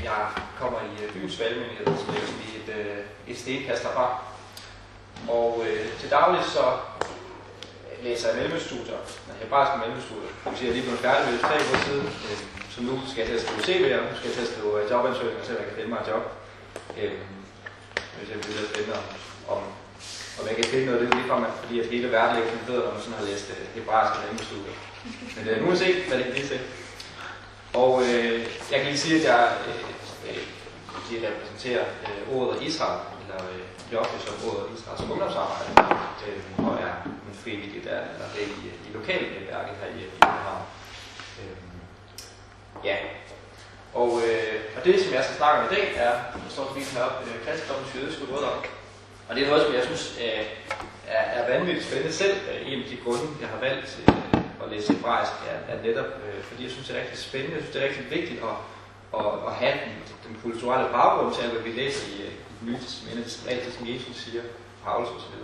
Jeg kommer i byens valgmyndighed, som ligger sådan et stenkast herfra. Og til dagligt så læser jeg mellemstudier, hebraiske mellemstudier. Det vil sige, at jeg lige blev færdig med det 3 år siden, så nu skal jeg til at skrive CV'er, nu skal jeg til at skrive jobansøgninger, så jeg kan finde mig et job. Hvis jeg bliver lidt spændende om jeg kan finde noget af det ligefrem, fordi at hele verden ikke kan bedre, når man sådan har læst hebraiske mellemstudier. Men nu må vi se, hvad det kan blive til. Og jeg kan lige sige, at jeg repræsenterer ordet Israel, eller jobber som ordet Israel som ungdomsarbejde, og er en frivillig der i lokalværket her i København. Ja. Og det, som jeg skal snakke om i dag, er, der står til videoen heroppe, kristendommens jødiske rødder. Og det er noget, som jeg synes er vanvittigt spændende selv. En af de grunde, jeg har valgt at læse hebraisk, er netop, fordi jeg synes, det er rigtig spændende. Jeg synes, det er rigtig vigtigt at have den kulturelle baggrund til, hvad vi læser i det nye testamente, alt det, som Jesus siger, Paulus osv.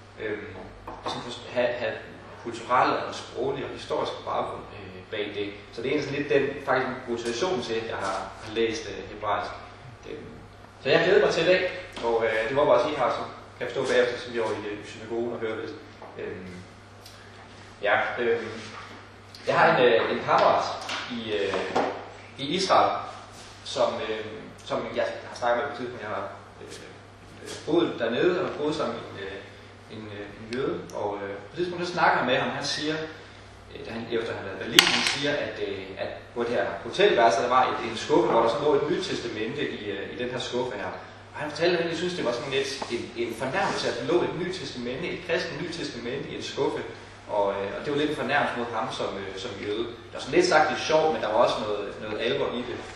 Have kulturelle og sproglige og historiske baggrund bag det. Så det er sådan lidt den faktisk motivation til, at jeg har læst hebraisk. Så jeg glæder mig til i dag, og det var bare at sige her, så kan jeg forstå bagefter, så vi var i synagogen og høre lidt. Jeg har en kammerat i Israel, som jeg har snakket med på tidspunkt. Jeg har boet dernede og boet sammen med en jøde, og på tidspunkt så snakker jeg med ham. Han siger, efter han havde været i Berlin, han siger, at på det her hotelværelse, der var en skuffe, hvor der så lå et nyt testamente i den her skuffe her. Og han fortalte, at jeg synes, det var sådan lidt en fornærmelse, at der lå et nyt testamente, et kristent nyt testamente i en skuffe. Og det var lidt en fornærmelse mod ham som jøde. Det var sådan lidt sagt lidt sjovt, men der var også noget alvor i det.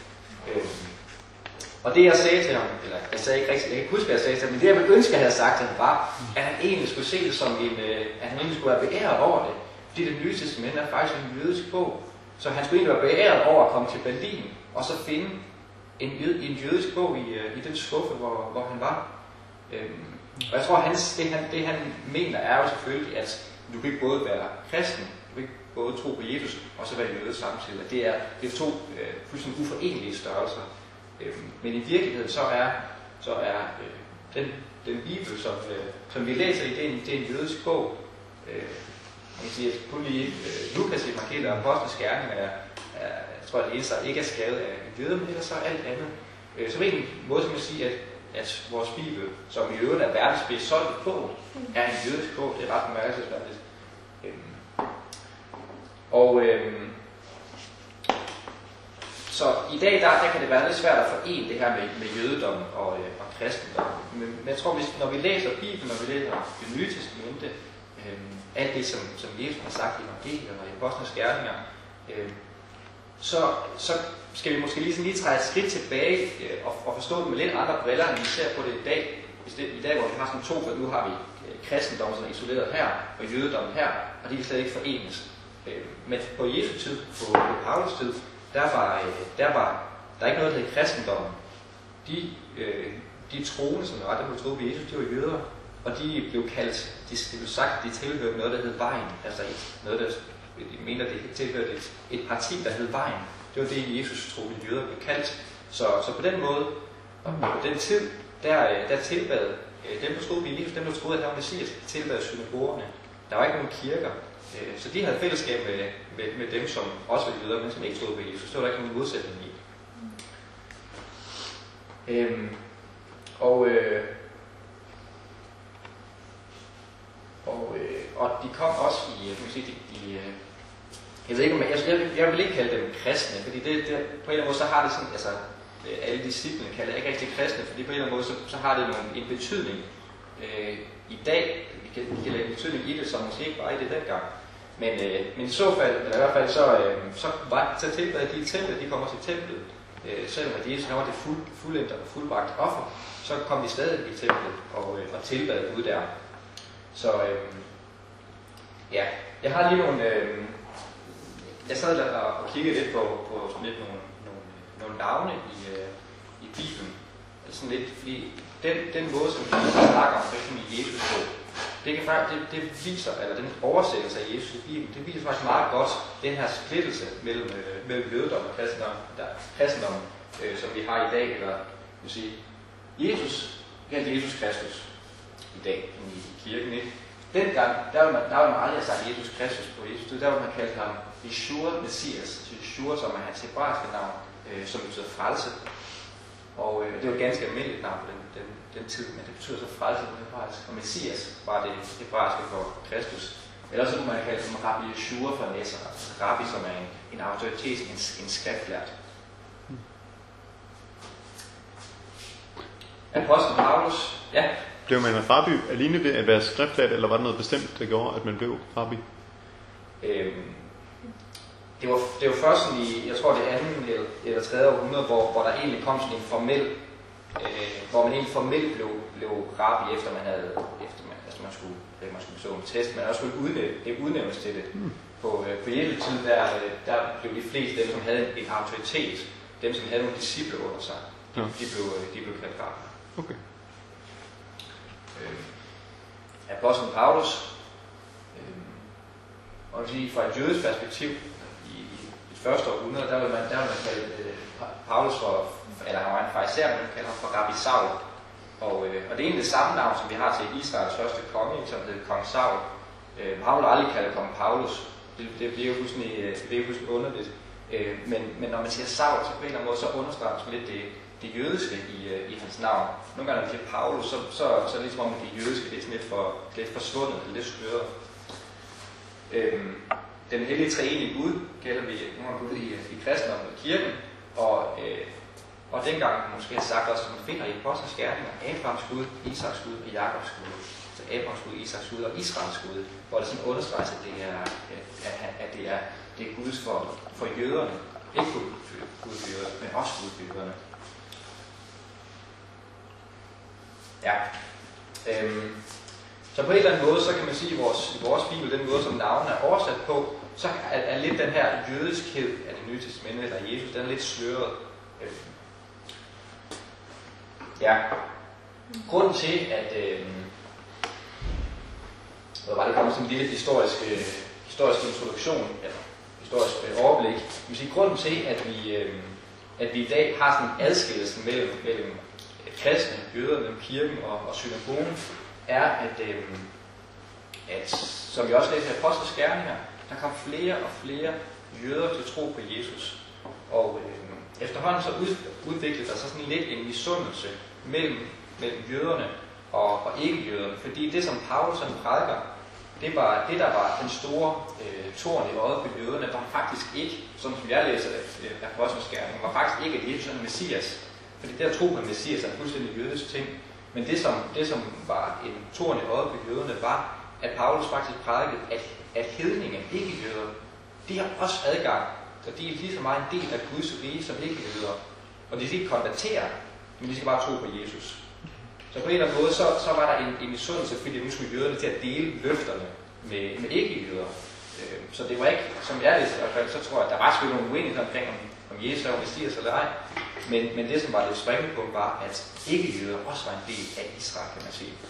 Og det jeg sagde til ham, eller jeg sagde ikke rigtigt, jeg kan ikke huske, hvad jeg sagde til ham, men det jeg ville ønske, at jeg havde sagt til ham, var, at han egentlig skulle se det som at han egentlig skulle være beæret over det. Fordi det nye testamente er faktisk en jødisk bog. Så han skulle egentlig være beæret over at komme til Berlin, og så finde en jødisk bog i den skuffe, hvor han var. Og jeg tror, det han mener er jo selvfølgelig, at du kan ikke både være kristen, du kan ikke både tro på Jesus, og så være jøde samtidig. Det er to fuldstændig uforenelige størrelser. Men i virkeligheden så er den bibel, som vi læser i, det er en jødisk bog. Man kan sige, at kun lige Lukas evangeliet og Apostles gerninger jeg tror, at det eneste, der ikke er skrevet af jøder, men ellers så alt andet. Så på en måde kan man sige, at vores bibel, som i øvrigt er verdens bedst solgte bog, er en jødisk bog. Det er ret bemærkelsesværdigt. Så i dag, der kan det være lidt svært at forene det her med jødedom og kristendom. Men jeg tror, når vi læser Bibelen, når vi læser det nye testamente, alt det, som Jesus har sagt i evangeliet og i apostlenes gerninger, så skal vi måske lige træde et skridt tilbage og forstå det med lidt andre briller, end vi ser på det i dag. I dag, hvor vi har sådan to, for nu har vi kristendom, som er isoleret her, og jødedom her, og de kan slet ikke forenes. Men på Jesu tid, på Paulus tid, der var ikke noget, der hed kristendom. De troende, som var, der blev troet på Jesus, de var jøder, og de blev kaldt, det blev sagt, at de tilhørte noget, der hed Vejen. Altså noget, der de mener, det tilhørte et parti, der hed Vejen. Det var det, Jesus troede, jøder blev kaldt. Så på den måde, og på den tid, der tilbad dem, der troede på Jesus, dem, der troede, at han var Messias, tilbad synagogerne. Der var ikke nogen kirker. Så de havde fællesskab med dem, som også var jøder, men som ikke troede på Jesus. Det var der ikke nogen modsætning i. Og de kom også jeg ved ikke om jeg vil ikke kalde dem kristne, fordi det på en eller anden måde så har det sådan, altså alle disciplene kalder ikke rigtig kristne, fordi på en eller anden måde så har det en betydning i dag. Vi kan lægge en betydning i det, som måske ikke var i det dengang. Men i så fald, eller i hvert fald så tilbad de i templet, de kommer til templet, selvom at Jesus var det fuldendte og fuldbragt offer, så kom de stadig i templet og tilbad Gud der. Så jeg har lige nogle jeg sad der og kiggede lidt på sådan lidt nogle navne i Bibelen. Sådan lidt, fordi den måde, som vi snakker om, f.eks. i Jesus på, det viser, eller den oversættelse af Jesus i Bibelen, det viser faktisk meget godt den her splittelse mellem jødedom og kristendom. som vi har i dag, eller vil sige, Jesus Kristus i dag i kirken, ikke? Dengang, der vil man aldrig have sagt Jesus Kristus på Jesus, der vil man kalde ham Yeshua Messias, Yeshua, som er hans hebraiske navn, som betyder frelse. Og det var et ganske almindeligt navn på den tid, men det betyder så frelse på hebraisk. Og Messias var det hebraiske for Kristus. Eller så kunne man kalde ham Rabbi Yeshua fra Nazareth, altså Rabbi, som er en autoritet, en skriftlært. Apostel Paulus, ja. Blev man rabbi alene ved at være skriftlært, eller var det noget bestemt, der gjorde, at man blev rabbi? Det var først i, jeg tror det andet eller tredje århundrede, hvor der egentlig kom sådan en formel, hvor man egentlig formelt blev rabbi, efter man skulle bestå en test, men også skulle udnævnes til det. På Jesu tid, der blev de fleste, dem som havde en autoritet, dem som havde nogle disciple under sig, de blev kaldt rabbi. Okay. Apostlen Paulus, og fra et jødisk perspektiv, i et første århundrede, der vil man kalde Paulus for, eller han var en farisæer, man kalder ham for Rabbi Saul. Og det er egentlig det samme navn, som vi har til Israels første konge, som hed kong Saul. Han vil aldrig kalde kong Paulus. Det bliver jo fuldstændig underligt. Men når man siger Saul, så på en eller anden måde, så understreger man lidt det jødiske i hans navn. Nogle gange, når man siger Paulus, så er det ligesom om, det jødiske det er sådan lidt forsvundet, lidt skøret. Den hellige treenige Gud kalder vi nogle Gud i kristendommen og kirken, og dengang måske har sagt også, at man finder i apostlenes gerninger Abrahams Gud, Isaks Gud og Jakobs Gud. Så Abrahams Gud, Isaks Gud og Israels Gud, hvor det sådan understreges, at det er Guds for jøderne. Ikke Gud for jøderne, men også Gud for jøderne. Ja. Så på en eller anden måde, så kan man sige, i vores bibel, den måde, som navnet er oversat på, så er lidt den her jødiskhed af det nye testamente, eller Jesus, den er lidt sløret. Ja. Grunden til, at det kommer sådan en lille historisk introduktion, eller historisk overblik. Vi siger, grunden til, at vi i dag har sådan en adskillelse mellem kristne, jøder, mellem kirken og synagogen, er, at som vi også læser i apostlenes gerninger, der kom flere og flere jøder til tro på Jesus. Og efterhånden så udviklede der sig sådan lidt en misundelse mellem jøderne og ikke-jøderne. Fordi det, som Paulus prædiker, det der var den store torn i øjet på jøderne, var faktisk ikke, som jeg læser af apostlenes gerninger, var faktisk ikke, at Jesus er Messias. Fordi det at tro på Messias er en fuldstændig jødisk ting. Men det, som var en torn i øjet på jøderne, var, at Paulus faktisk prædikede, at hedninge, ikke-jøder, de har også adgang, og de er lige så meget en del af Guds rige som ikke-jøder. Og de skal ikke konvertere, men de skal bare tro på Jesus. Så på en eller anden måde, så var der en misundelse, fordi nu skulle jøderne til at dele løfterne med ikke-jøder. Så det var ikke, som jeg læste i hvert fald, så tror jeg, at der var selvfølgelig nogle uenigheder omkring, om Jesus var Messias eller ej. Men det, som var det springende punkt, var, at ikke-jøder også var en del af Israel, kan man sige.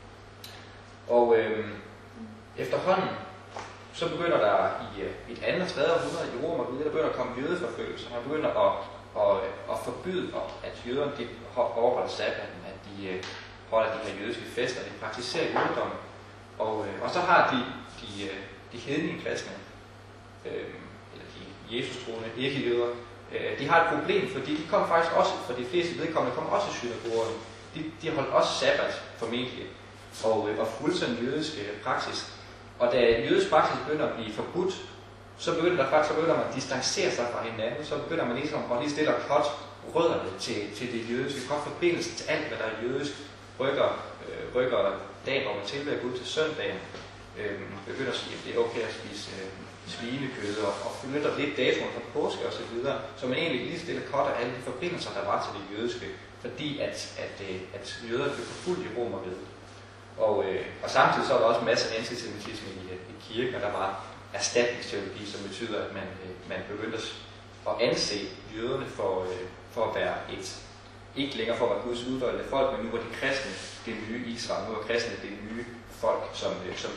Og efterhånden, så begynder der i et andet og tredje århundrede i Rom og der begynder at komme jødeforfølgelser. Man begynder at forbyde, at jøderne overholder sabbaten, at de holder de her jødiske fester, de praktiserer jødedommen. Og så har de hedninge kristne, eller de Jesus-troende, ikke-jøder, de har et problem, fordi de kom faktisk også, for de fleste vedkommende, kom også i synagogerne. De holdt også sabbat, formentlig, og fulgte sådan en jødisk praksis. Og da jødisk praksis begynder at blive forbudt, så begynder man at distancere sig fra hinanden, så begynder man ligesom at lige stille og cut rødderne til det jødiske, cut forbindelsen til alt, hvad der er jødisk, rykker dagen, hvor man tilbærer Gud til søndagen, begynder at sige, at det er okay at spise svinekød, og flytter lidt datoen fra påske og så videre, så man egentlig lige stille cut af alle de forbindelser, der var til det jødiske, fordi at jøder blev forfulgt i Romerriget. Og samtidig så er der også masser af antisemitisme i kirken, og der var erstatningsteologi, som betyder, at man begyndte at anse jøderne for at være ikke længere for at være Guds udvalgte folk, men nu var de kristne det nye Israel, nu var kristne det nye folk, som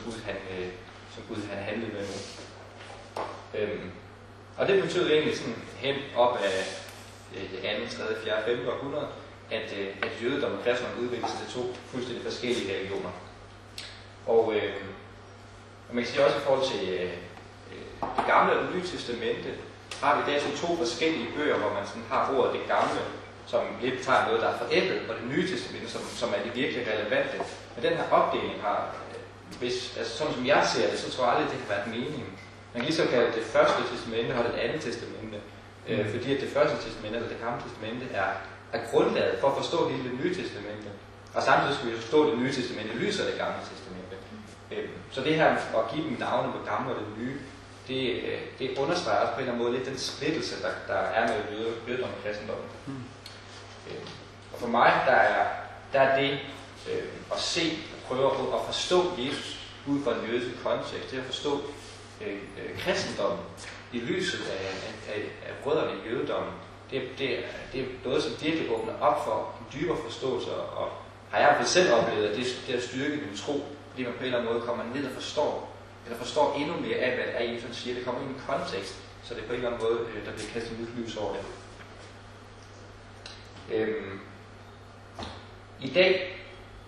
Gud han handlede med nu. Og det betød egentlig sådan hen op det 2., 3., 4., 5. århundrede, at jødedom og kristendom udviklede sig til to fuldstændig forskellige religioner. Og man kan sige også i forhold til det gamle og det nye testamente, har vi der to forskellige bøger, hvor man sådan har ordet det gamle, som lidt tager noget, der er forældet, og det nye testamente, som er det virkelig relevante. Men den her opdeling har, sådan som jeg ser det, så tror jeg aldrig, det har været meningen. Man kan lige så kalde det første testamente og det andet testamente, fordi at det første testamente, eller det gamle testamente, er grundlaget for at forstå hele det nye testamente. Og samtidig skal vi forstå det nye testamente i lyset af det gamle testamente. Så det her at give dem navne på gamle og det nye, det understreger også på en eller anden måde lidt den splittelse, der er med jødedom og kristendom. Og for mig, der er det at se og prøve at forstå Jesus ud fra en jødisk kontekst, det at forstå kristendommen i lyset af rødderne i jødedommen, det er noget, som virkelig åbner op for en dybere forståelse, og har jeg selv oplevet, at det at styrke min tro, fordi man på en eller anden måde kommer ned og forstår endnu mere af, hvad Jesus siger. Det kommer ind i en kontekst, så det på en eller anden måde, der bliver kastet nyt lys over det. I dag,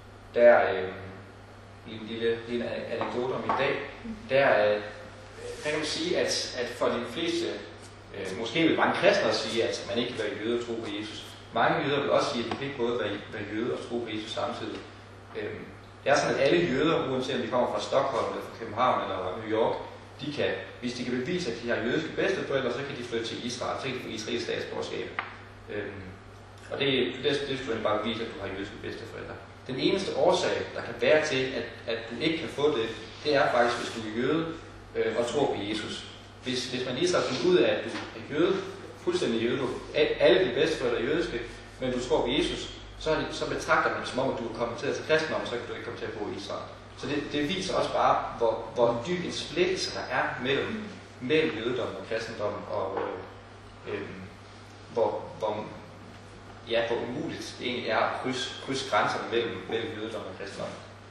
i en lille anekdote om i dag, der kan man sige, at for de fleste, måske vil mange kristne sige, at man ikke kan være jøde og tro på Jesus. Mange jøder vil også sige, at de kan ikke både være jøde og tro på Jesus samtidig. Det er sådan, at alle jøder, uanset om de kommer fra Stockholm eller fra København eller New York, hvis de kan bevise, at de har jødiske bedsteforældre, så kan de flytte til Israel, så kan de få Israels statsborgerskab. Og det skulle bare bevise, at du har jødiske bedsteforældre. Den eneste årsag, der kan være til, at du ikke kan få det, det er faktisk, hvis du er jøde og tror på Jesus. Hvis man i Israel finder ud af, at du er jøde, fuldstændig jøde, alle de bedsteforældre er jødiske, men du tror på Jesus, så betragter man det som om, at du er kommet til kristendom, så kan du ikke komme til at bo i Israel. Så det viser også bare, hvor dyb en splittelse der er mellem jødedom og kristendom, og hvor umuligt det egentlig er at krydse grænserne mellem jødedom og kristendom.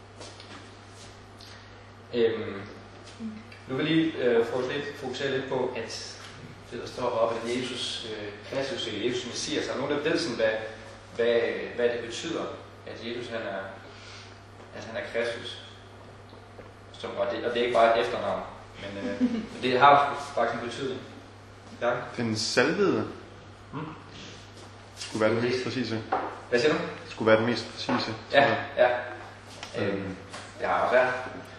Nu vil jeg lige fokusere lidt på, at det der står oppe, at Jesus Kristus eller Jesus Messias, er nogen, der ved sådan, hvad det betyder, at Jesus han er Kristus. Og det er ikke bare et efternavn, men det har faktisk en betydning. Ja. Den salvede skulle være den mest præcise. Hvad siger du? Skulle være den mest præcise. Ja. Jeg har også været.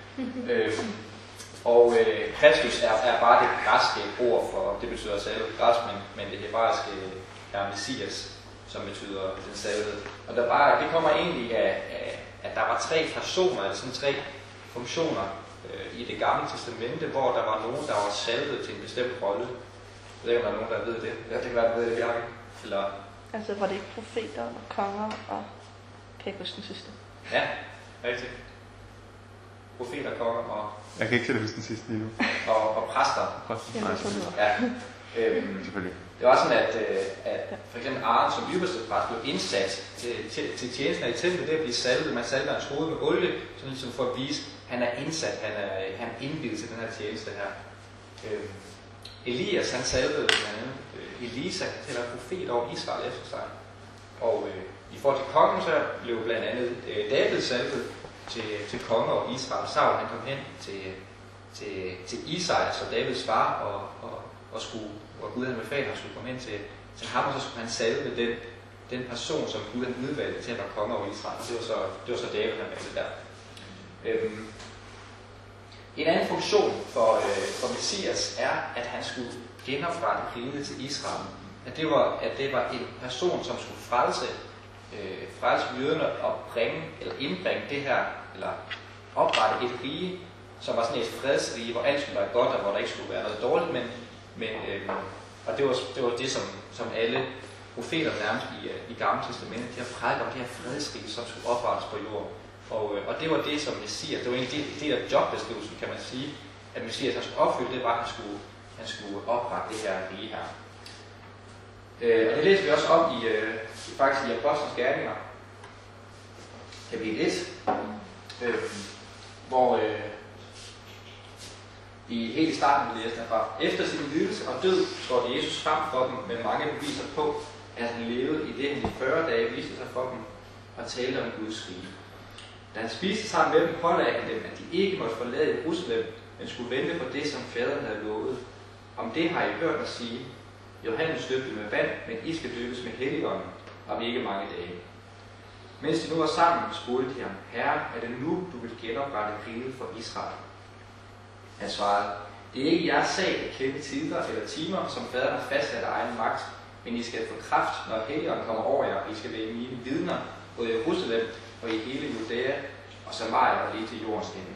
Og Kristus er bare det græske ord for, det betyder salve på græsk, men det hebraiske er Messias, som betyder den salvede. Og det kommer egentlig af, at der var 3 personer, eller sådan 3 funktioner i det gamle testamente, hvor der var nogen, der var salvet til en bestemt rolle. Jeg ved ikke, om der er nogen, der ved det. Jeg kan være, der ved det, Bjarke. Eller... Altså, var det ikke profeter og konger og... Kan jeg huske den sidste? Ja, rigtigt. Profeter, konger og... Jeg kan ikke se det, hvis den sidste lige nu. Og præster. Ja. Selvfølgelig. Det var sådan, at for eksempel Aaron som ypperste præst blev indsat til tjenesten i templet, det at blive salvet. Man salvede hans hoved med olie, så ligesom for at vise, at han er indsat, han er indviet til den her tjeneste her. Elias, han salvede blandt andet Elisa til at være profet over Israel efter sig. Og i forhold til kongen, så blev blandt andet David salvet til konge over Israel. Saul, han kom hen til Isai, som Davids far, og Gud havde befalet, at han skulle komme hen til ham, og så skulle han salve den person, som Gud havde udvalgt til at være konge over Israel. Og det var så David, han valgte der. En anden funktion for Messias er, at han skulle genoprette riget til Israel. At det var en person, som skulle frelse jøderne og indbringe det her, eller oprette et rige, som var sådan et fredsrige, hvor alt skulle være godt, og hvor der ikke skulle være noget dårligt, og det var det, som alle profeter nærmest i Gamle Testamentet, de har prædiket om det her fredsrige, som skulle oprettes på jorden. Og det var det, som Messias, det var egentlig det der jobbeskrivelsen, kan man sige, at Messias han skulle opfylde, det var, at han skulle oprette det her rige her. Og det læser vi også om faktisk i Apostlenes Gerninger, kapitel 1, hvor helt i starten læser fra, efter sin lidelse og død står Jesus frem for dem med mange beviser på, at han levede i det, han i 40 dage viste sig for dem og talte om Guds rige. Da han spiste sammen med dem, pålagde han dem, at de ikke måtte forlade Jerusalem, men skulle vente på det, som faderen havde lovet. Om det har I hørt mig sige. Johannes døbte med vand, men I skal døbes med Helligånden om ikke mange dage. Mens de nu var sammen, spurgte de ham, Herre, er det nu, du vil genoprette riget for Israel? Han svarede, det er ikke jeres sag at kende tider eller timer, som faderen har fastsat af egen magt, men I skal få kraft, når Helligånden kommer over jer, og I skal være mine vidner, både i Jerusalem og i hele Judæa og Samaria og lige til jordens ende.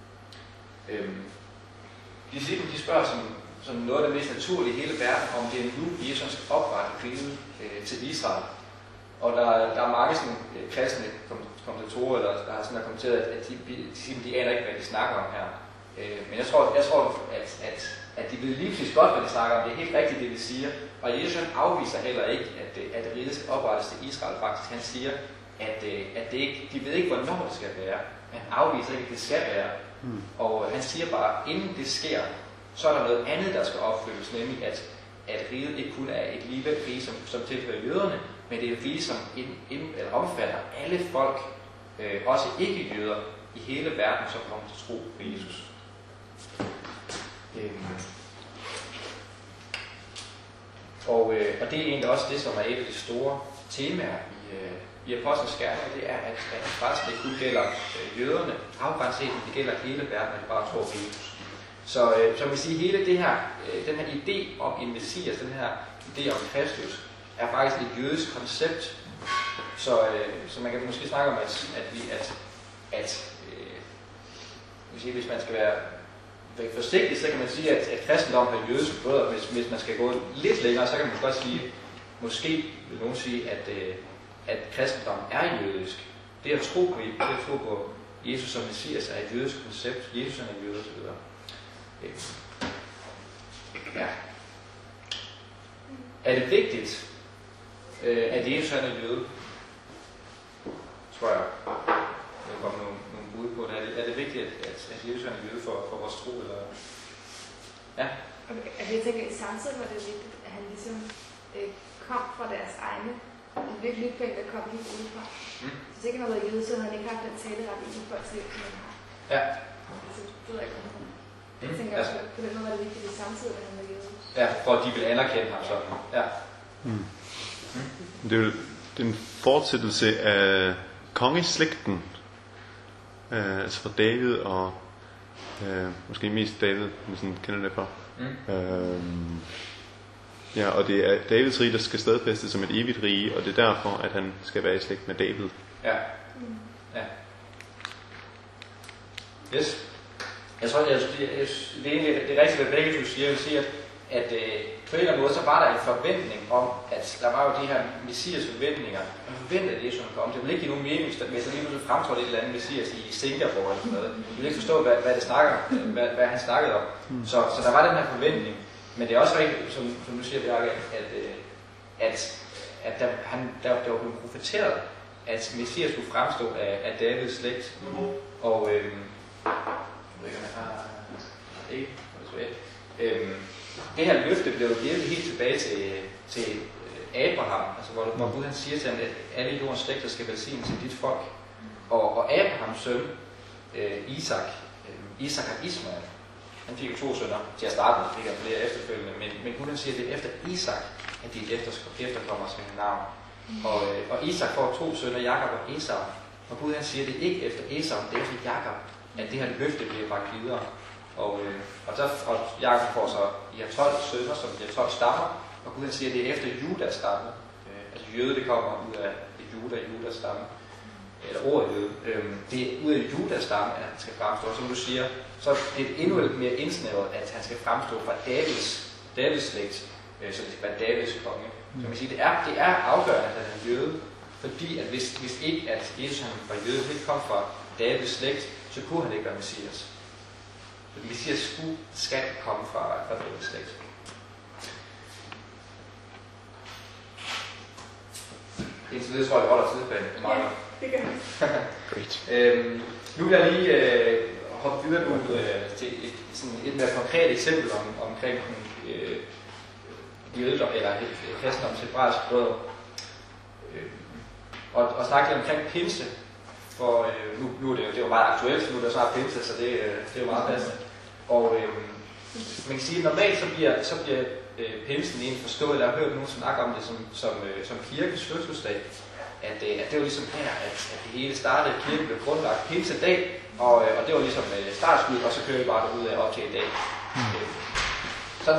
Disciplene de spørger som noget af det mest naturlige i hele verden, om det er nu, Jesus skal oprette riget til Israel. Og der er mange sådan, kristne kommentatorer, der har sådan kommenteret, at de aner ikke, hvad de snakker om her. Men jeg tror at de ved lige præcis godt, hvad de snakker om. Det er helt rigtigt, det de siger. Og Jesus afviser heller ikke, at riget skal oprettes til Israel faktisk. Han siger, at det ikke, de ved ikke, hvornår det skal være. Men han afviser ikke, at det skal være. Og han siger bare, inden det sker, så er der noget andet, der skal opfyldes, nemlig at riget ikke kun er et lille rige, som tilhører jøderne, men det er et rige, som omfatter alle folk, også ikke-jøder, i hele verden, som kommer til tro på Jesus. Og det er egentlig også det, som er et af de store temaer i Apostlenes gerninger, det er, at faktisk det kun gælder jøderne, afgrænset, det gælder hele verden, at de bare tror på Jesus. Så som vi siger, hele det her, den her idé om en messias, den her idé om Kristus, er faktisk et jødisk koncept. Så man kan måske snakke om, hvis man skal være forsigtig, så kan man sige, at kristendom er jødisk rødder. Hvis man skal gå lidt længere, så kan man godt sige, måske vil nogen sige, at kristendom er jødisk. Det at tro på Jesus som messias er et jødisk koncept. Jesus er en jøde osv. Ja. Er det vigtigt, at Jesus er en jøde? Tror jeg. Der kommer nogle bud på det. Er det vigtigt, at Jesus er en jøde for vores tro? Eller? Ja. Okay. Jeg tænker, at samtidig var det vigtigt, at han ligesom kom fra deres egne. Det blev et lydpænt, der kom helt udefra. Så hvis ikke han havde været jøde, så havde han ikke haft den taleret i folk til, som han har. Ja. Så det ved jeg ikke, jeg tænker også, på den måde var det vigtigt, at samtidig, at han var jøde. Ja, for at de ville anerkende ham sådan. Ja. Det er jo en fortsættelse af kongeslægten, altså fra David og måske mest David, hvis man kender det for. Ja, og det er Davids rige, der skal stadfæstes som et evigt rige, og det er derfor, at han skal være i slægt med David. Ja. Ja. Yes. Jeg tror, det er rigtigt, hvad begge du siger. Jeg vil sige, at på en eller anden måde, så var der en forventning om, at der var jo de her messias forventninger. Man forventede, at Jesus kom. Det ville ikke give nogen mening, hvis der lige pludselig fremtrådte et eller andet messias i Singapore eller sådan noget. Jeg ville ikke forstå, hvad han snakkede om. Så der var den her forventning. Men det er også rigtigt, som du siger, Bjarke, at der var blevet profeteret, at messias skulle fremstå af Davids slægt. Og det her løfte blev givet helt tilbage til Abraham, altså hvor Gud han siger til ham, at alle jordens slægter skal velsigne til dit folk. Og Abrahams søn, Isak og Ismael, han fik jo 2 sønner til at starte med, fik han flere efterfølgende, men Gud han siger, at det er efter Isak, at de efterkommer skal have navn. Og Isak får 2 sønner, Jakob og Esau, og Gud han siger, at det er ikke efter Esau, det er efter Jakob, at det her løfte bliver bragt videre. Og Jakob får så de her 12 sønner, som bliver 12 stammer, og Gud siger, at det er efter Judas stamme. Altså jøde, det kommer ud af Judas stamme. Eller ordet jøde. Det er ud af Judas stamme, at han skal fremstå. Og som du siger, så er det endnu mere indsnævret, at han skal fremstå fra Davids slægt, så det skal være Davids konge. Så man siger, det er afgørende, at han er jøde, fordi at hvis ikke at Jesus han var jøde, ikke kom fra Davids slægt, så kunne han ikke være messias. Så messias skal komme fra Davids slægt. Indtil videre tror jeg, holder tidsplanen. Ja, det gør Great. Nu vil jeg lige hoppe videre til et mere konkret eksempel omkring jødedom eller kristendoms hebraiske rødder. og snakke lidt omkring pinse. For nu er det jo meget aktuelt, så nu er det snart pinse, så det er jo meget passende. Og man kan sige, at normalt så bliver pinsen egentlig forstået, eller jeg har hørt nogen snakke om det som kirkens fødselsdag. At det var ligesom her, at det hele startede, kirken blev grundlagt pinsedag, og det var ligesom startskud, og så kører vi bare derud af op til i dag. Sådan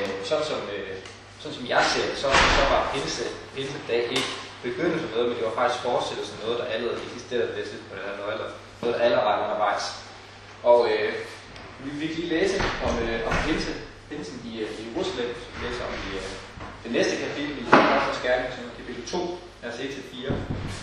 som jeg ser det, så var pinsedag ikke begyndelsen af noget, men det var faktisk fortsættelsen af noget, der allerede eksisterede på det tidspunkt, eller noget, der allerede var undervejs. Og vi kan lige læse om pinsen i Jerusalem, som vi læser om i det næste kapitel i Apostlenes Gerninger, som er kapitel 2, vers 1-4.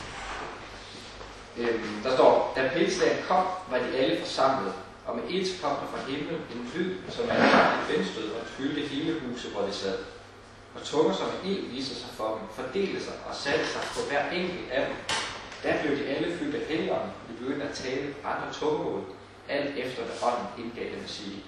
Der står, da pinsedagen kom, var de alle forsamlet, og med et kom der fra himlen en lyd, som er et vindstød, og fyldte hele huset, hvor de sad. Og tunger som en ild viste sig for dem, fordelte sig og satte sig på hver enkelt af dem. Der blev de alle fyldt af Helligånden, og de begyndte at tale andre tungemål, alt efter hvad ånden indgav dem at sige.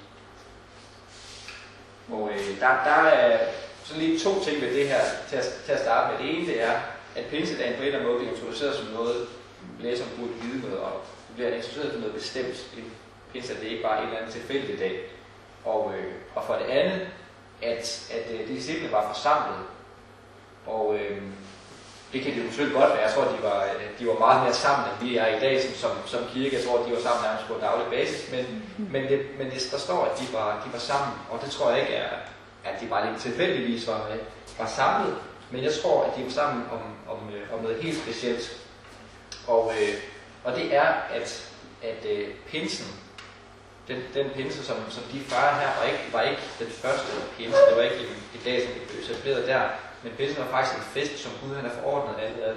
Og der er så lige to ting ved det her til at starte med. Det ene det er, at pinsedagen på en eller anden måde bliver introduceret som noget, læseren burde vide med, og bliver introduceret som noget bestemt. Pinse, det er ikke bare en eller anden tilfældig dag. Og for det andet, at de disciple var forsamlet. Og det kan det jo selvfølgelig godt være. Jeg tror, de var meget mere sammen, end vi er i dag som kirke. Jeg tror, de var sammen nærmest på en daglig basis. Men der står, at de var sammen. Og det tror jeg ikke er, at de bare lidt tilfældigvis var samlet. Men jeg tror, at de var sammen om noget helt specielt. Og det er, at pinsen, den pinse, som de fejrer her, var ikke den første pinse. Det var ikke en dag, som blev etableret der. Men pinsen var faktisk en fest, som Gud han har forordnet allerede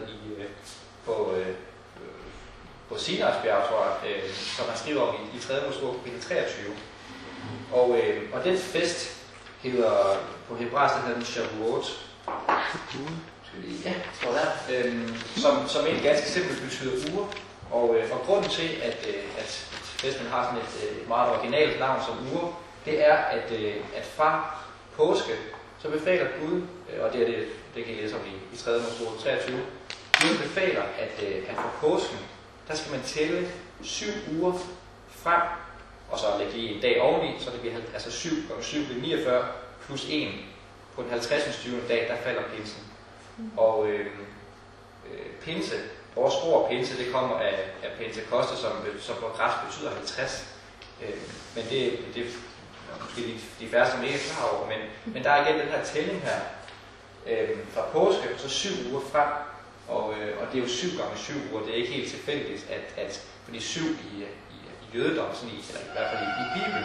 på Sinajsbjerg, tror jeg, som han skriver om i 3. Mosebog, kapitel 23. Og den fest hedder på hebraisk, den hedder den Shavuot. Ja, står der. Som egentlig ganske simpelt betyder uger. Og grunden til, at festen har sådan et meget originalt navn som uger, det er, at fra påske, så befaler Gud, og det kan I læse om i 3. Mosebog 23, Gud befaler, at fra påsken, der skal man tælle 7 uger frem, og så lægge lige en dag oveni, så det bliver altså 7 gange 7 bliver 49, plus 1 på den 50. 20. dag, der falder pinsen. Og pinse, vores ord pinse, det kommer af Pentekoste, som på græsk betyder 50. Men det er måske de færreste som ikke er klar over, men der er igen den her tælling her fra påske, så 7 uger frem, og det er jo 7 gange 7 uger. Det er ikke helt tilfældigt, at fordi 7 i jødedom, eller i hvert fald i Bibelen,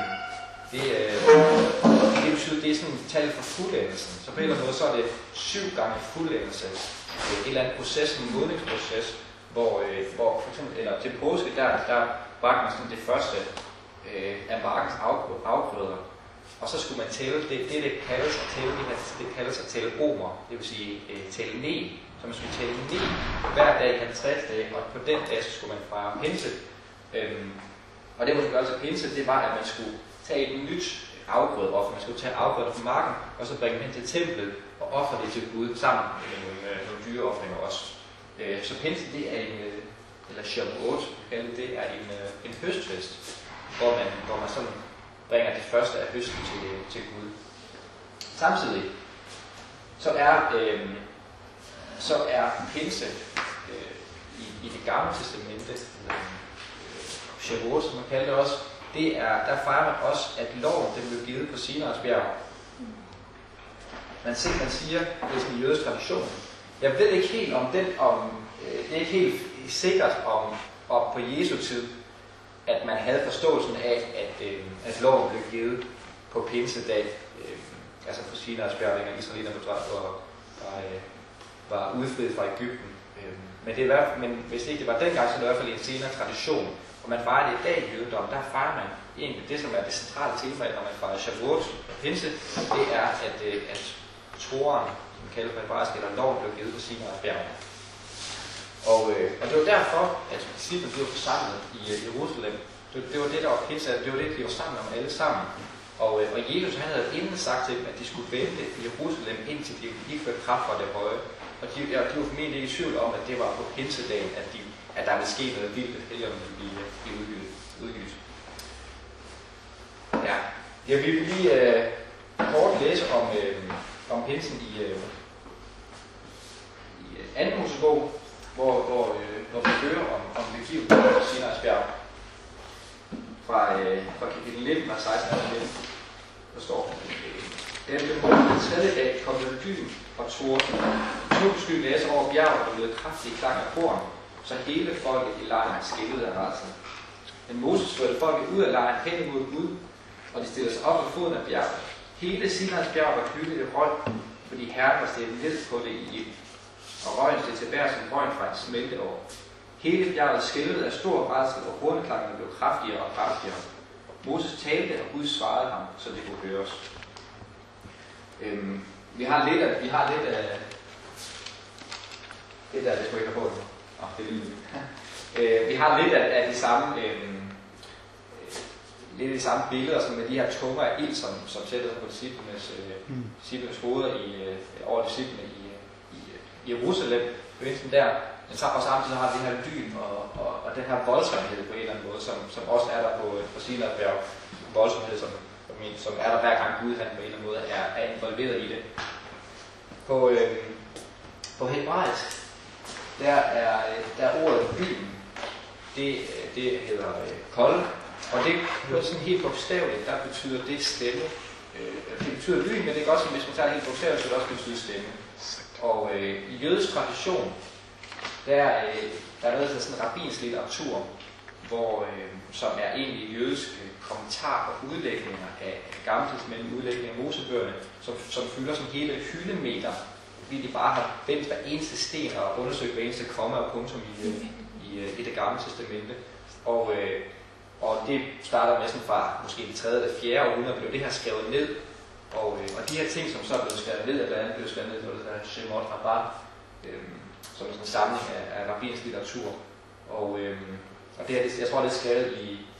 det betyder, det er sådan et tal for fuldendelsen. Så på en eller anden måde, så er det 7 gange fuldendelse. Et eller andet proces, en modningsproces, hvor for eksempel, eller til påske, der bragte man sådan det første af markens afgrøder. Og så skulle man tælle, det kaldes at tælle, det kaldes at tælle omer, det vil sige tælle ned. Så man skulle tælle ned hver dag i 50 dage, og på den dag så skulle man fejre pinse. Og det man skulle gøre til pinse, det var, at man skulle tage et nyt afgrødeoffer. Man skulle tage afgrøder fra marken, og så bringe dem hen til templet og ofre det til Gud sammen med nogle dyreoffringer også. Så pinse, det er eller Shavuot, det er en høstfest, hvor man sådan bringer det første af høsten til Gud. Samtidig så er pinse i det gamle testamente, Shavuot, som man kalder det også, der fejrer man også, at loven den blev givet på Sinajsbjerg. Man siger, det er sådan en jødisk tradition. Jeg ved ikke helt det er ikke helt sikkert om på Jesu tid, at man havde forståelsen af, at loven blev givet på pinsedag, altså på Sinajsbjerg, dengang israelitterne var udfriet fra Egypten. Men hvis ikke det var dengang, så er det i hvert fald en senere tradition. Og man fejrer det i dag i jødedom, der fejrer man egentlig det, som er det centrale tema, når man fejrer Shavuot og pinse, det er, at Toraen, som man kalder på hebraisk, eller loven blev givet på Sinajsbjerg. Og det var derfor, at disciplene blev forsamlet i Jerusalem. Det var det, der var pinse, det var det, de var sammen om alle sammen. Og Jesus, han havde inden sagt til dem, at de skulle vente i Jerusalem, indtil de ikke fik kraft fra det høje. Og de var formentlig ikke i tvivl om, at det var på pinsedagen, at der ville ske noget vildt, at Helligånden ville blive udgivet. Ja, jeg vil lige kort læse om pinsen i 2. Mosebog, hvor vi hører om begivenheden på Sinais bjerg. Fra kapitel 19 og 16 og 19, der står: Den den tredje dag kom der lyn og torden. Knusky læser over bjerget og lød kraftig klang af horn, så hele folket i lejren skældede af rædsel. Men Moses førte folket ud af lejren hen mod Gud, og de stillede sig op ved foden af bjerget. Hele Sinais bjerg var hyldet i røg, fordi Herren var stedet ned på det i ild, og røgen steg til bær som røgen fra en smelteovn. Hele bjerget skældede af stor rædsel, og hornklangene blev kraftigere og kraftigere. Moses talte, og Gud svarede ham, så det kunne høres. Vi har lidt af det der, det skulle ikke have på det. Vi har lidt af de samme lidt af de samme billeder, som med de her tunger af ild, som sætter sig på disciplenes hoveder over disciplene i Jerusalem. Der. Men og samtidig har vi det her lyn og den her voldsomhed på en eller anden måde, som også er der på Sinais bjerg. Voldsomhed, som er der hver gang Gud han på en eller anden måde er involveret i det. På hebraisk, der er ordet lyn, det hedder kol, og det er sådan helt bogstaveligt, der betyder det stemme. Det betyder lyn, men det kan også, hvis man tager det helt bogstaveligt, så det også betyder stemme. Og i jødisk tradition, der er noget sådan en rabbinsk litteratur, som er egentlig jødiske kommentarer og udlægninger af Gamle Testamentet, udlægninger af Mosebøgerne, som fylder sådan hele hyldemeter, fordi de bare har vendt hver eneste sten og undersøgt hver eneste komma og punktum i det Gamle Testamente. Og det starter med sådan fra måske det 3. eller 4. århundrede, blev det her skrevet ned. Og de her ting, som så er blevet skrevet ned, blandt andet blev skrevet ned på det der Shemot Rabbah, som sådan en samling af rabbinsk litteratur. Og det her, jeg tror, det er skrevet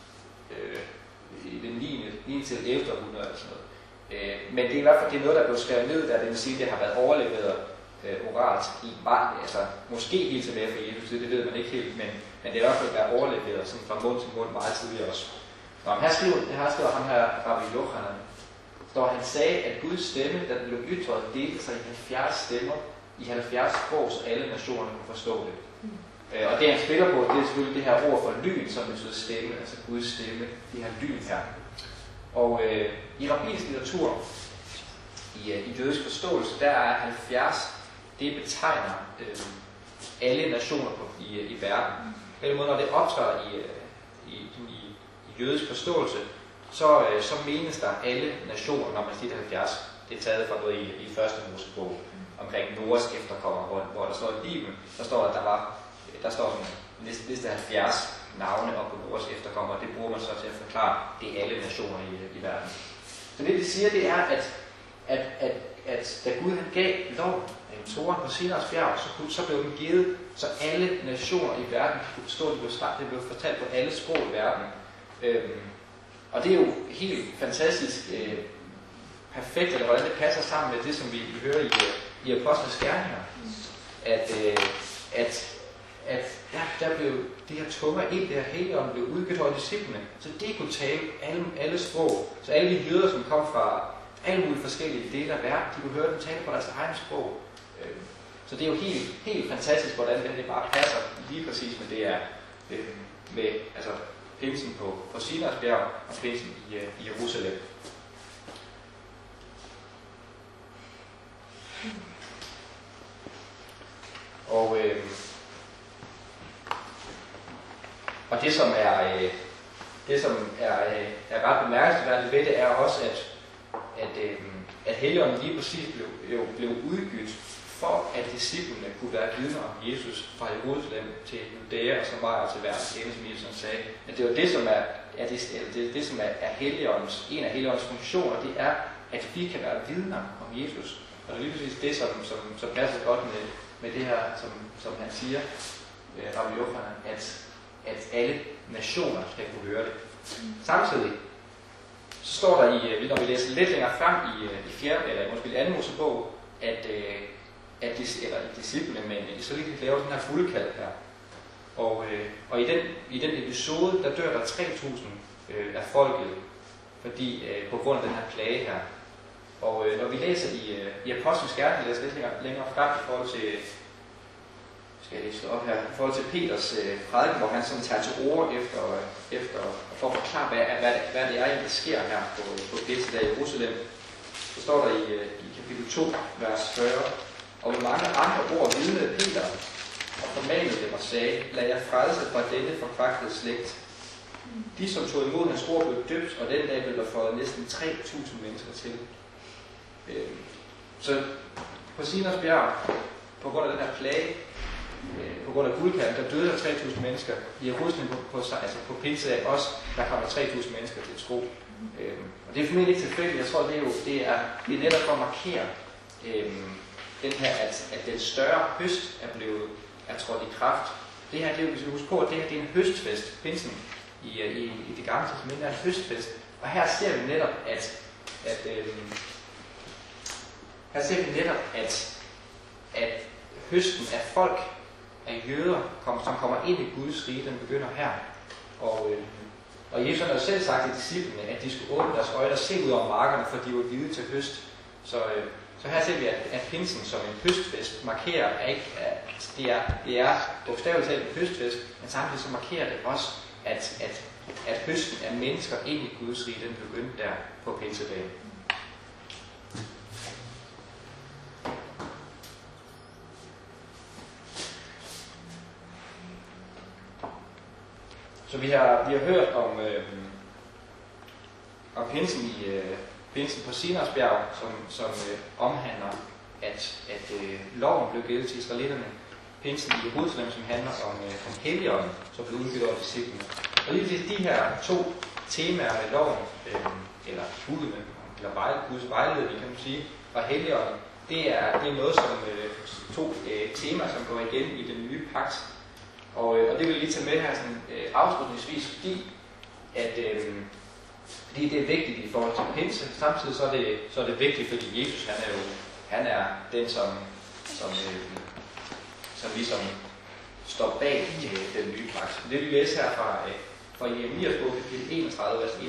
i den 9. til 11. århundrede eller sådan noget. Men det er i hvert fald noget, der blev skrevet ned, der det vil sige, at det har været overleveret oralt i altså måske helt tilbage fra Jesus, det ved man ikke helt, men det er i hvert fald været overleveret sådan fra mund til mund meget tidligere også. Nå, her skriver ham her, Rabbi Yochanan, han sagde, at Guds stemme, da den blev ytret, delte sig i 70 stemmer, i 70 sprog, så alle nationerne kunne forstå det. Og det han spiller på, det er selvfølgelig det her ord for lyn, som betyder stemme, altså Guds stemme, det her lyn her. Og i rabbinsk litteratur, i jødisk forståelse, der er 70, det betegner alle nationer i verden. På den måde, når det optræder i jødisk forståelse, så menes der alle nationer, når man siger 70. Det er taget fra noget i første Mosebog omkring Noas efterkommer, hvor der står i Bibelen, der står, at der står sådan liste 70 navne op på Noas efterkommer, og det bruger man så til at forklare, det er alle nationer i verden. Så det siger, det er, at da Gud han gav loven, Toraen på Sinais bjerg, så blev den givet, så alle nationer i verden kunne forstå, det blev fortalt på alle sprog i verden. Og det er jo helt fantastisk perfekt, eller hvordan det passer sammen med det, som vi hører i Apostles Gerninger. At der blev det her tunger ind, det her Helligånden blev udgivet over disciplene, så de kunne tale alle sprog. Så alle de jøder, som kom fra alle mulige forskellige dele af verden, de kunne høre dem tale på deres egen sprog. Så det er jo helt fantastisk, hvordan det bare passer lige præcis med det er med altså pinsen på Sinais bjerg og pinsen i Jerusalem. Og det som er ret bemærkelsesværdigt ved det er også at Helligånden lige præcis blev udgivet for at disciplene kunne være vidner om Jesus fra Jerusalem til Judæa og Samaria til verdens ende, som Jesus sagde. Men det er jo det, som det som er Helligåndens, en af Helligåndens funktioner, det er, at vi kan være vidner om Jesus. Og det er lige præcis det, som passer godt med det her, som han siger, Rabbi Yochanan, at alle nationer skal kunne høre det. Samtidig så står der når vi læser lidt længere frem i 4. eller måske i 2. Mosebog, at disciplene, men israelitterne laver den her fuldkald her. Og i den episode, der dør der 3.000 af folket, fordi på grund af den her plage her. Og når vi læser i Apostlenes Gerninger, læser lidt længere frem i forhold til, skal jeg lige slå op her, i forhold til Peters prædiken, hvor han sådan tager til ord efter for at forklare, hvad det er, der sker her på Pinsedag i Jerusalem. Så står der i kapitel 2, vers 40, og med mange andre ord vidnede Peter og formanede dem og sagde, lad jer frelse fra denne forkvaklede slægt. De, som tog imod hans ord, blev døbt, og den dag blev der fået næsten 3.000 mennesker til. Så på Sinais bjerg, på grund af den her plage, på grund af guldkalven, der døde der 3.000 mennesker. I Jerusalem på Pinsedag også, der kom der 3.000 mennesker til tro. Og det er formentlig ikke tilfældigt. Jeg tror, det er netop for at markere den her, at den større høst er trådt i kraft. Det her, det er jo, hvis vi husker på, at det her det er en høstfest. Pinsen i det gamle testamente er en høstfest. Og her ser vi netop, at høsten af folk, af jøder, som kommer ind i Guds rige, den begynder her. Og Jesus har jo selv sagt til disciplene, at de skulle åbne deres øjne og se ud over markerne, for de var hvide til høst. Så her ser vi, at pinsen som en høstfest markerer, at det er bogstaveligt talt en høstfest, men samtidig så markerer det også, at høsten af mennesker ind i Guds rige, den begyndte der på pinsedagen. Så vi har hørt om pinsen på Sinais bjerg, som omhandler, at loven blev givet til israelitterne. Pinsen i Jerusalem, som handler om Helligånden, som blev udgivet over disciplene. Og lige de her to temaer med loven, eller budene, eller Guds vejledning, kan man sige, og Helligånden, det er noget, som to temaer, som går igen i den nye pagt. Og det vil jeg lige tage med her sådan, afslutningsvis, fordi det er vigtigt i forhold til pinse. Samtidig så er det vigtigt, fordi Jesus han er den, som ligesom står bag den nye pagt. Det vi læser her fra Jeremias bog, kapitel 31, vers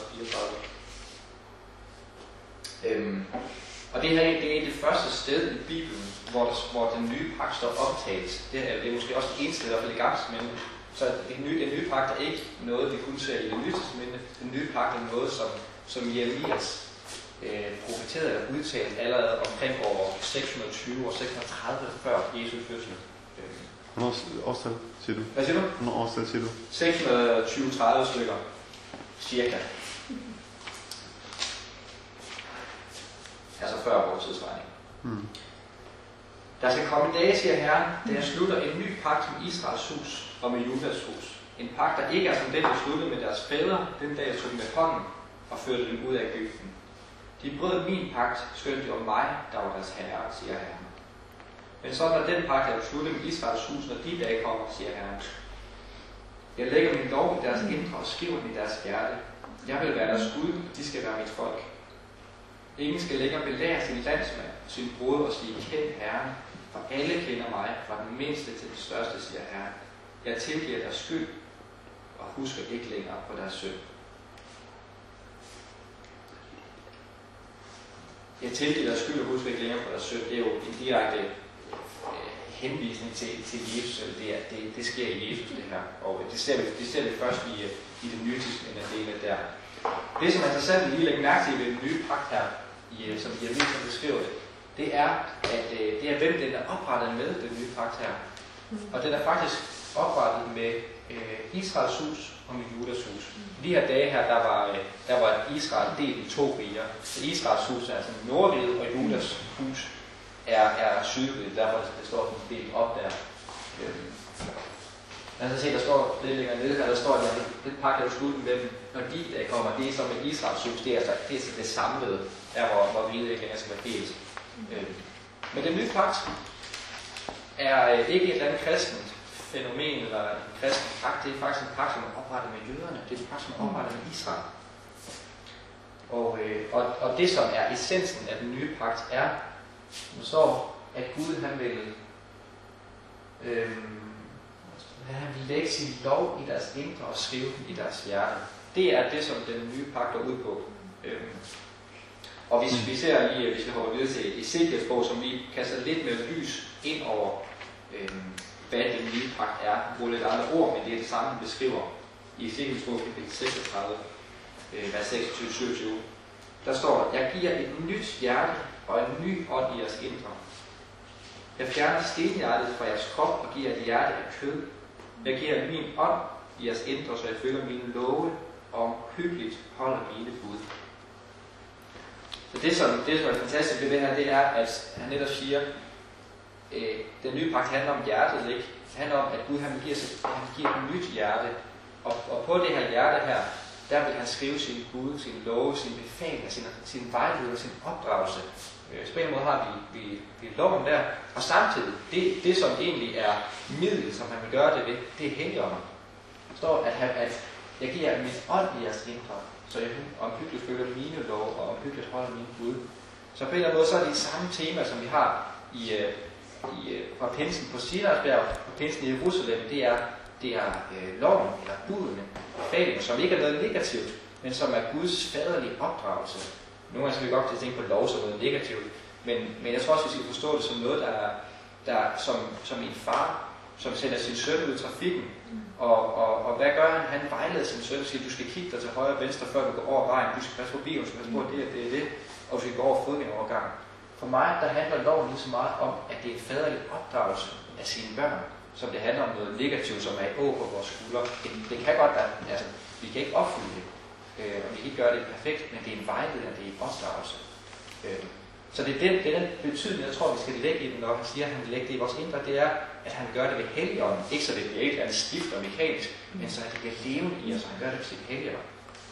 31-34. Og det her det er det første sted i Bibelen, hvor den nye pagt står optaget. Det er måske også det eneste, i hvert fald i Gamle Testamentet. Så den nye pagt er ikke noget, vi kun ser i det nye testamente. Den nye pagt er noget, som Jeremias profeterede eller udtalte allerede omkring år 620 og 630 før Jesu fødsel. Hvornår årstal siger du? Hvad siger du? Hvornår årstal siger du? 620-30 stykker, cirka. Altså før vores tidsregning. Der skal komme dage, siger Herren, da jeg slutter en ny pagt med Israels hus og med Judas hus. En pagt, der ikke er som den, der sluttede med deres fædre, den dag jeg tog dem med hånden og førte dem ud af Egypten. De brød min pagt, skønt det var mig, der var deres herre, siger Herren. Men så når den pagt er sluttet med Israels hus, når de dage kommer, siger Herren. Jeg lægger min lov i deres indre og skriver den i deres hjerte. Jeg vil være deres Gud, og de skal være mit folk. Ingen skal længere belære sin landsmand, sin broder og sige, kend Herren, for alle kender mig, fra den mindste til den største, siger Herren. Jeg tilgiver deres skyld, og husker ikke længere på deres synd. Jeg tilgiver deres skyld, og husker ikke længere på deres synd. Det er jo en direkte henvisning til Jesus, eller det sker i Jesus, det her. Og det ser vi først i det nye testamente dele der. Det, som er interessant at lige lægge mærke til ved den nye pagt her, som Jeremias beskriver det er, at det er, hvem den er oprettet med, den nye pagt her. Og den er faktisk oprettet med Israels hus og med Judas hus. De her dage her, der var Israel delt i to riger. Så Israels hus er altså nordriget, og Judas hus er sydriget. Derfor det står delt op der. Altså se, der står lidt længere nede her, der står, at den pagt er jo sluttet med dem, når de dage kommer. Det er som med Israels hus, det er altså det samlede, der hvor vi ikke længere skal være delt. Men den nye pagt er ikke et eller andet kristent fænomen eller en kristen pagt. Det er faktisk en pagt, som er oprettet med jøderne. Det er en pagt, som er oprettet med Israel. Og det, som er essensen af den nye pagt, er, der står, at Gud han vil lægge sin lov i deres indre og skrive den i deres hjerte. Det er det, som den nye pagt går ud på. Og hvis vi ser lige, hvis vi hopper videre til Ezekiels bog, som lige kaster lidt mere lys ind over, hvad den nye pagt er, bruger lidt andre ord, men det er det samme, han beskriver i Ezekiels bog, kapitel 36, vers 26-27. Der står, jeg giver et nyt hjerte og en ny ånd i jeres indre. Jeg fjerner stenhjertet fra jeres krop og giver et hjerte af kød. Jeg giver min ånd i jeres indre, så jeg følger mine love og hyggeligt holder mine bud. Så det som er fantastisk ved det her, det er, at han netop siger, den nye pagt handler om hjertet, ikke? Det handler om, at Gud han giver et nyt hjerte. Og på det her hjerte her, der vil han skrive sine bud, sine love, sine befalinger, sin vejleder, sin opdragelse. Så på en måde har vi loven der. Og samtidig, det som egentlig er midlet, som han vil gøre det ved, det er Helligånden. Der står, at jeg giver min ånd i jeres indre, så jeg omhyggeligt følger mine love og omhyggeligt holder mine bud. Så på en eller anden måde, så er det de samme tema, som vi har fra pinsen på Sinajbjerg og pinsen i Jerusalem. Det er loven eller budene, befalinger, som ikke er noget negativt, men som er Guds faderlige opdragelse. Nogle gange skal vi godt til at tænke på lov som noget negativt, men jeg tror også, vi skal forstå det som noget, der som en far, som sender sin søn ud i trafikken. Og hvad gør han? Han vejleder sin søn og siger, du skal kigge dig til højre og venstre, før du går over vejen. Du skal passe på bilen, du skal passe på det, og du skal gå over fodgængerovergangen. For mig, der handler loven lige så meget om, at det er en faderlig opdragelse af sine børn, som det handler om noget negativt, som er i på vores skuldre. Det kan godt være, altså, vi kan ikke opfylde det, og vi kan ikke gøre det perfekt, men det er en vejledning, det er en opdragelse. Så det er den betydning, jeg tror, vi skal lægge i den, når han siger, at han vil lægge det i vores indre, det er, at han gør det ved Helligånden. Ikke så det bliver ikke andet stift og mekanisk, men så at det bliver levende i os, og han gør det ved sin Helligånd.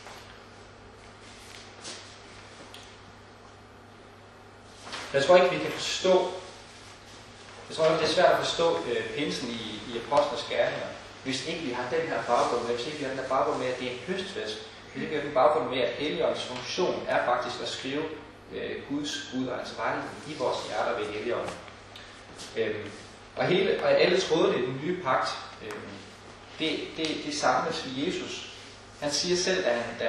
Jeg tror ikke, vi kan forstå, jeg tror ikke, det er svært at forstå pinsen i Apostlenes gerninger, hvis ikke vi har den her baggrund med, hvis ikke vi har den her baggrund med, at det er en høstfest, hvis ikke vi har den baggrund med, at Helligåndens funktion er faktisk at skrive Guds bud og hans vejledning i vores hjerter ved Helligånden. Og alle trådene i den nye pagt, det samles ved Jesus. Han siger selv,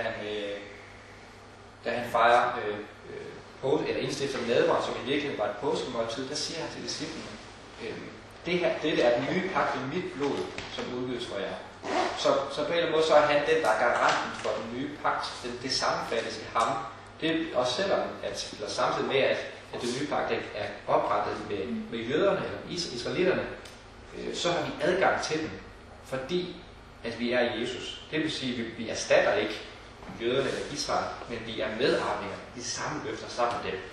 da han fejrer eller indstifter nadveren, som i virkeligheden var et påskemåltid, der siger han til disciplene, dette er den nye pagt i mit blod, som udgives for jer. Så på en eller anden måde, så er han den, der er garanten for den nye pagt. Det sammenfattes i ham. Det er også selvom, eller samtidig med, at den nye pagt er oprettet med jøderne, eller israelitterne, så har vi adgang til den, fordi at vi er i Jesus. Det vil sige, at vi erstatter ikke jøderne eller Israel, men vi er medarvinger i samme løfter sammen med dem.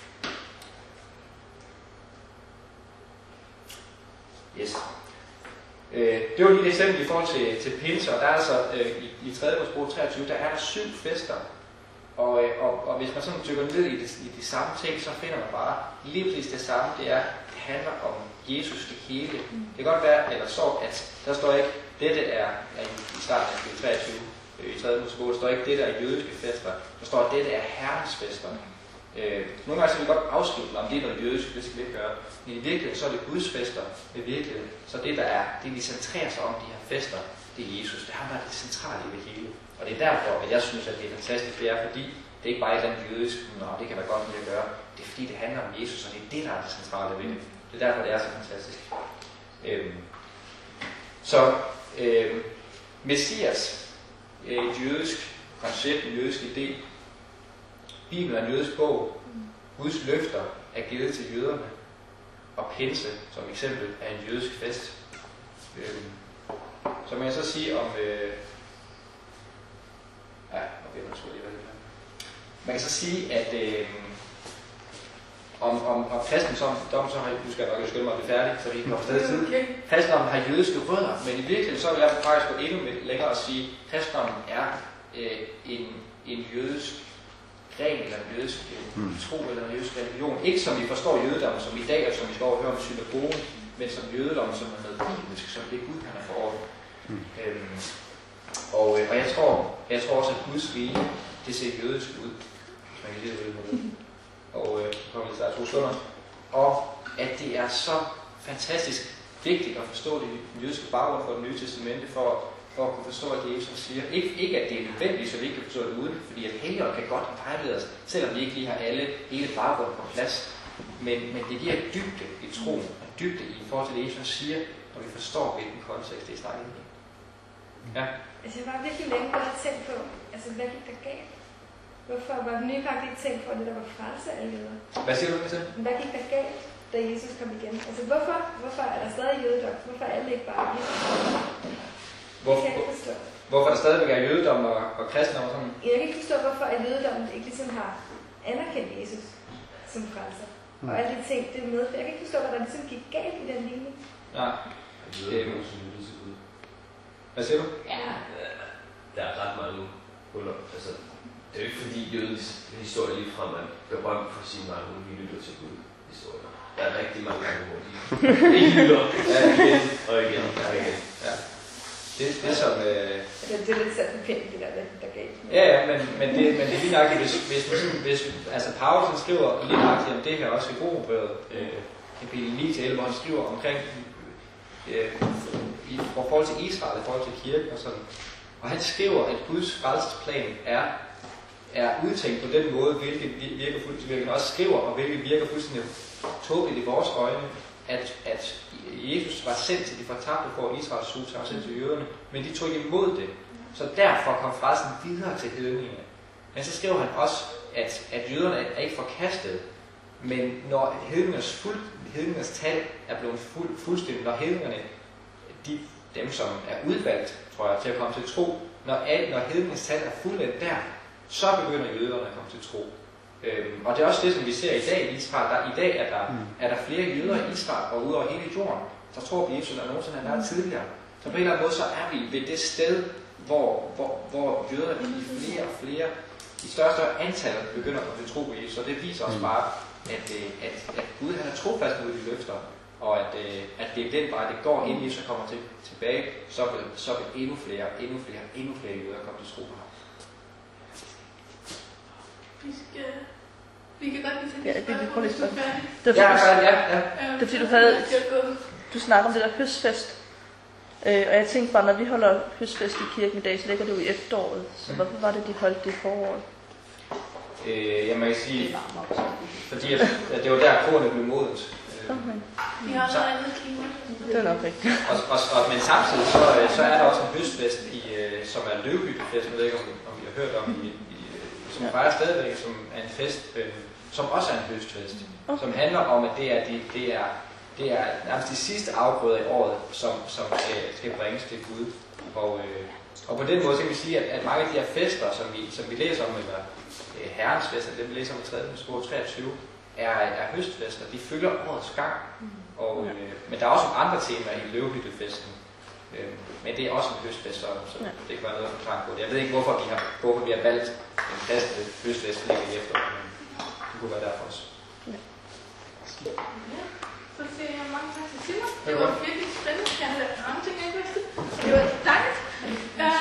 Yes. Det var lige et eksempel i forhold til pinse, og der er altså i 3. Mosebog 23, der er der 7 fester. Og hvis man sådan dykker ned i de samme ting, så finder man bare lige præcis det samme. Det handler om Jesus det hele. Det kan godt være, eller så, at der står ikke, dette er i starten af kapitel 23, i 3. Mosebog, der står ikke, dette er jødiske fester. Der står, at dette er Herrens fester. Nogle gange så vil vi godt afskrive, om det er noget jødisk, det skal vi ikke gøre. Men i virkeligheden, så er det Guds fester i virkeligheden. Så det vi centrerer sig om de her fester, det er Jesus. Det har været det centrale i det hele. Og det er derfor, at jeg synes, at det er fantastisk, det er, fordi det er ikke bare et eller andet jødisk, det kan være godt med at gøre. Det er fordi, det handler om Jesus, og det er det, der er det centrale ved det. Det er derfor, det er så fantastisk. Messias er et jødisk koncept, en jødisk idé. Bibelen er en jødisk bog. Guds løfter er givet til jøderne. Og pinse, som eksempel, er en jødisk fest. Så man kan så sige om... Man kan så sige, at om kristendom, så har jeg nok skynde mig at blive færdig, så vi kan komme afsted til tid. Kristendommen har jødiske rødder, men i virkeligheden så vil jeg faktisk gå endnu længere og sige, at kristendommen er en jødisk gren, eller en jødisk tro, eller en jødisk religion. Ikke som vi forstår jødedommen som i dag, og som vi skal overhøre om synagogen, men som jødedommen, som er noget bibelsk, som det er Gud, han har forordnet. Og jeg tror også, at Guds vilje, det ser jødisk ud, hvis man kan lide det. Og kommer vi til at 2 stunder. Og at det er så fantastisk vigtigt at forstå det jødiske baggrund for det nye testamente, for at kunne forstå, at det Jesus siger. Ikke at det er nødvendigt, så vi ikke kan forstå det uden, fordi at Helligånden kan godt vejlede os, selvom vi ikke lige har hele baggrunden på plads. Men det giver dybde i troen, og dybde i forhold til det, Jesus siger, når vi forstår, hvilken kontekst det er snakket i. Ja. Altså jeg var virkelig længe godt at tænke på, altså hvad gik der galt? Hvorfor var den nye pagt ikke tænkt på, at det der var frelse af alle jøder? Hvad siger du med det? Hvad gik der galt, da Jesus kom igen? Altså hvorfor er der stadig jødedom? Hvorfor er alle ikke bare Jesus? Hvorfor der stadigvæk er jødedom og kristendom og sådan? Jeg kan ikke forstå, hvorfor at jødedommen ikke ligesom har anerkendt Jesus som frelser. Og alle de ting, det medfører. Jeg kan ikke forstå, hvad der ligesom gik galt i den ligning. Nej. Hvad siger du? Ja, der er ret mange huller. Altså, det er jo ikke fordi jødisk historie ligefrem er berømt for sine mange vi lytter til Gud historier. Der er rigtig mange gange, hvor de ikke lytter. Igen og igen og igen. Ja. Det som... Det er lidt sat på pind, det der gav. Ja, men det er lige nok, hvis altså Paulus skriver lige nok om det her også i Romerbrevet, kapitel 9-11, hvor han skriver omkring i forhold til Israel, i forhold til kirken og sådan. Og han skriver, at Guds frelsesplan er udtænkt på den måde, hvilket virker fuldstændig, også skriver, og hvilket virker fuldstændig tåbeligt i vores øjne, at Jesus var sendt til de fortabte for Israels hus, han var sendt til jøderne, men de tog ikke imod det. Så derfor kom frelsen videre til hedningerne. Men så skriver han også, at jøderne er ikke forkastet, men når hedningernes tal er blevet fuldstændig, når hedningerne, dem som er udvalgt, tror jeg, til at komme til tro, når hedningernes tal er fuldendt der, så begynder jøderne at komme til tro. Og det er også det, som vi ser i dag i Israel. I dag er der flere jøder i Israel, og ud over hele jorden, så tror vi Jesus, at nogensinde har været tidligere. Så på en eller anden måde, så er vi ved det sted, hvor jøder i flere og flere, i større og større antal, begynder at komme til tro på Jesus. Og det viser os bare, at Gud han er trofast mod de løfter, og at det er den vej, det går, inden Jesus kommer tilbage, så vil endnu flere jøder komme til tro på ham. Vi kan godt lige tænke ja, det er prøve lidt spørgsmål. Det er fordi du snakker om det der høstfest. Og jeg tænkte bare, når vi holder høstfest i kirken i dag, så ligger det jo i efteråret. Så hvorfor var det, de holdt det i foråret? Jeg må ikke sige, fordi at det var der, kornet blev modent. Okay. Vi har noget andet klima. Det er nok rigtigt. Men samtidig så er der også en høstfest, som er løvhyttefest, jeg ved ikke, om I har hørt om, som fejrer stadigvæk, som er en fest, som også er en høstfest, som handler om, at det er nærmest de sidste afgrøder i året, som skal bringes til Gud. Og på den måde kan vi sige, at mange af de her fester, som vi læser om, eller herrens fester, det vi læser om i 3. Mosebog 23, er høstfester. De følger årets gang. Men der er også andre temaer i løvhyttefesten. Men det er også en høstfest, så det kan være noget at forklare på det. Jeg ved ikke, hvorfor vi har valgt en faste høstfest, der ligger i efteråret, men det kunne være derfor også. Ja. Så siger jeg mange tak til Simon. Det var virkelig spændende. Jeg havde andre ting, jeg ikke vidste. Det var dejligt.